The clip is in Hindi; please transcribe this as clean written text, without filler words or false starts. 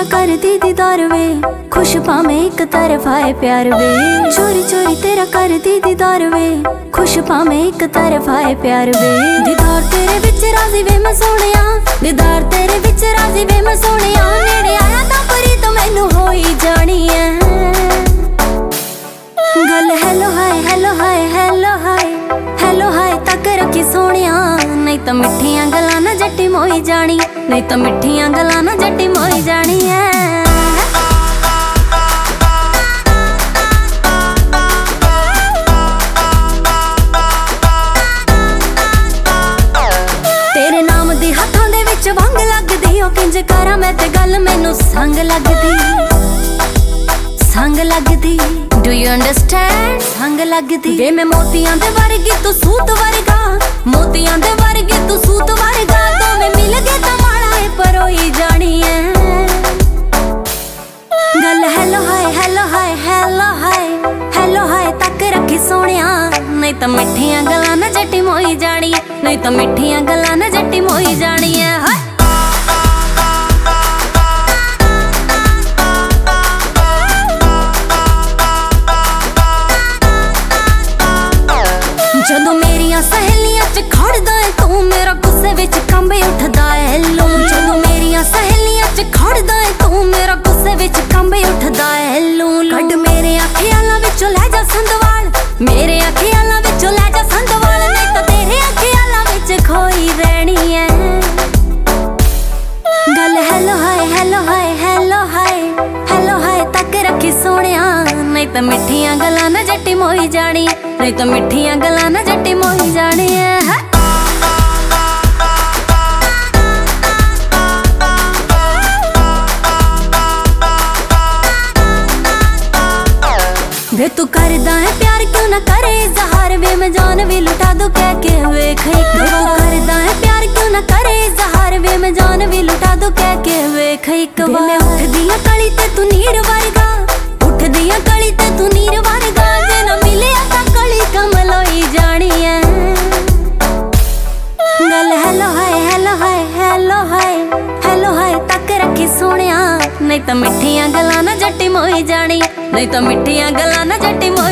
कर दी दीदार वे, खुश पावे एक तरफा है प्यार वे। चोरी चोरी तेरा कर दी दीदार वे, खुश पावे एक तरफा है प्यार वे। दीदार तेरे विच राजी वे मैं सोनिया, दीदार तेरे विच राजी वे मैं सोनिया। नेड़े आया तां परी तो मैनू हो ही जानी है गल। Hello hi hello hi hello hi hello hi तक रखी सोनिया, नहीं तो मिठियां गल्लां ना जट्टी मोई जानी, नहीं तो मिठियां गल्लां ना जट्टी मोई जानी है। तेरे नाम दी हत्थां दे विच वंग लगदी, ओ किंज करा मैं ते गल मैनू संग लगदी, संग लगदी। Do you understand? संग लगदी वे मैं मोतियां दे वर्गी तू सूत वर्गा, मोतियां दे वर्गी तू सूत वर्गा। दोवें मिल गए तां माड़ा है परोई जानी है गल। Hello hi hello hi hello hi hello hi तक रखी सोनिया, नहीं तो मिठियां गल्लां ना जट्टी मोई जानी, नहीं तो मिठियां गल्लां ना जट्टी मोई जानी है। हाय जदों मेरियां सहेलियां च खड़दा है तू, मेरा गुस्से विच कंबे उठदा है लूं। जदों मेरियां सहेलियां च खड़दा है तू, मेरा गुस्से विच कंबे उठदा है लूं। कड मेरे अखियां विचों लै जा संदवाल, मेरे अखियां विचों लै जा संदवाल, नहीं तो तेरे अखियां विच खोई रहनी है गल। Hello hi hello hi hello hi hello hi तक रखी सोनिया, नहीं तो मिठियां गल्लां ना जट्टी मोई जानी, नहीं तो मिठियां गल्लां ना जट्टी मोई जानी है। वे तू करदा है प्यार क्यों ना करे इज़हार, वे मैं जान भी लुटा दूं कह के वेख एक बार। तू करदा है प्यार क्यों ना करे इज़हार, वे मैं जान भी लुटा दूं कह के वेख एक बार। मैं उठदी आ कली ते तू नीर वर्गा, उठदी आ कली ते तू नीर वर्गा। जे ना मिले तां कली कमल होई जानी है गल। Hello hi hello hi hello hi hello hi तक रखी सोनिया, नहीं तो मिठियां गल्लां ना जट्टी मोई जानी, नहीं तो मिठियां गल्लां ना जट्टी मोई